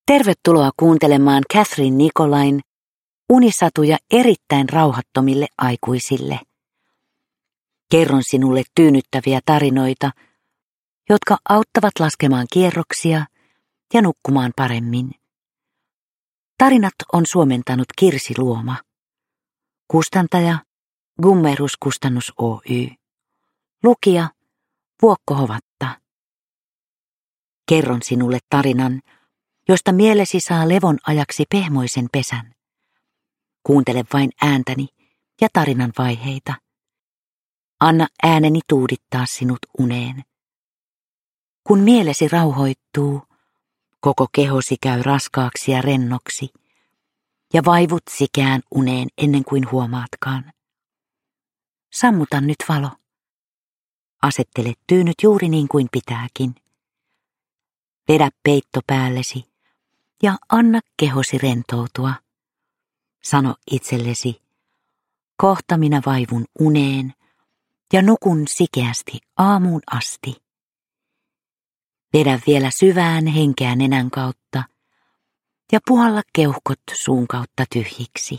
Tervetuloa kuuntelemaan Catherine Nicolain unisatuja erittäin rauhattomille aikuisille. Kerron sinulle tyynnyttäviä tarinoita, jotka auttavat laskemaan kierroksia ja nukkumaan paremmin. Tarinat on suomentanut Kirsi Luoma. Kustantaja Gummerus Kustannus Oy. Lukija Vuokko Hovatta. Kerron sinulle tarinan, josta mielesi saa levon ajaksi pehmoisen pesän. Kuuntele vain ääntäni ja tarinan vaiheita. Anna ääneni tuudittaa sinut uneen. Kun mielesi rauhoittuu, koko kehosi käy raskaaksi ja rennoksi, ja vaivut sikään uneen ennen kuin huomaatkaan. Sammuta nyt valo. Asettele tyynyt juuri niin kuin pitääkin. Vedä peitto päällesi ja anna kehosi rentoutua. Sano itsellesi, kohta minä vaivun uneen ja nukun sikeästi aamuun asti. Vedä vielä syvään henkeä nenän kautta ja puhalla keuhkot suun kautta tyhjiksi.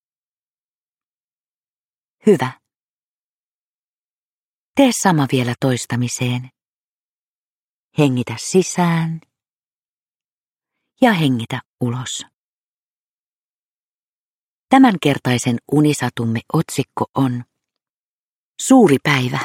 Hyvä. Tee sama vielä toistamiseen. Hengitä sisään ja hengitä ulos. Tämänkertaisen unisatumme otsikko on Suuri päivä.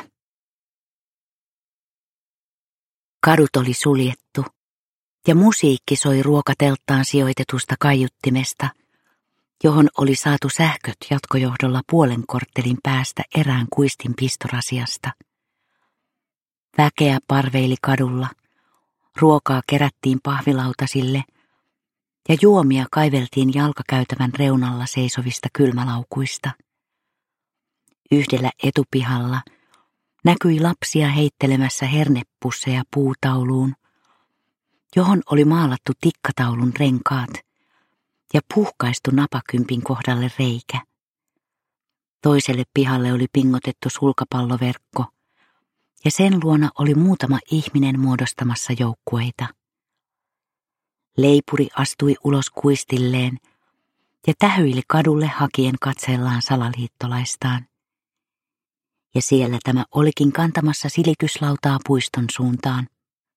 Kadut oli suljettu ja musiikki soi ruokatelttaan sijoitetusta kaiuttimesta, johon oli saatu sähköt jatkojohdolla puolen korttelin päästä erään kuistin pistorasiasta. Väkeä parveili kadulla, ruokaa kerättiin pahvilautasille ja juomia kaiveltiin jalkakäytävän reunalla seisovista kylmälaukuista. Yhdellä etupihalla näkyi lapsia heittelemässä hernepusseja puutauluun, johon oli maalattu tikkataulun renkaat ja puhkaistu napakympin kohdalle reikä. Toiselle pihalle oli pingotettu sulkapalloverkko ja sen luona oli muutama ihminen muodostamassa joukkueita. Leipuri astui ulos kuistilleen ja tähyili kadulle hakien katseellaan salaliittolaistaan. Ja siellä tämä olikin kantamassa silityslautaa puiston suuntaan.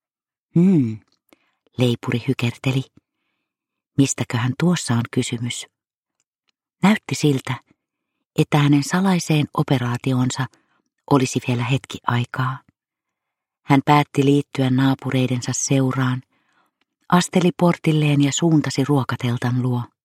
Leipuri hykerteli. Mistäköhän tuossa on kysymys? Näytti siltä, että hänen salaiseen operaationsa olisi vielä hetki aikaa. Hän päätti liittyä naapureidensa seuraan, asteli portilleen ja suuntasi ruokateltan luo.